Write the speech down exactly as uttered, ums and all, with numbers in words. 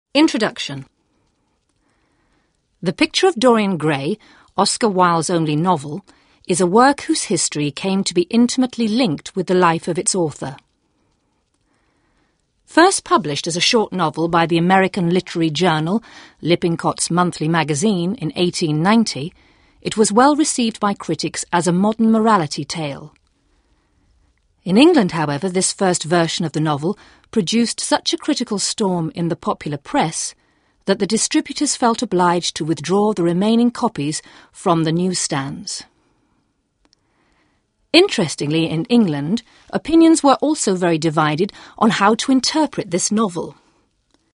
Introduction. The Picture of Dorian Gray, Oscar Wilde's only novel, is a work whose history came to be intimately linked with the life of its author. First published as a short novel by the American literary journal Lippincott's Monthly Magazine in eighteen ninety, it was well received by critics as a modern morality tale. In England, however, this first version of the novel produced such a critical storm in the popular press that the distributors felt obliged to withdraw the remaining copies from the newsstands. Interestingly, in England, opinions were also very divided on how to interpret this novel.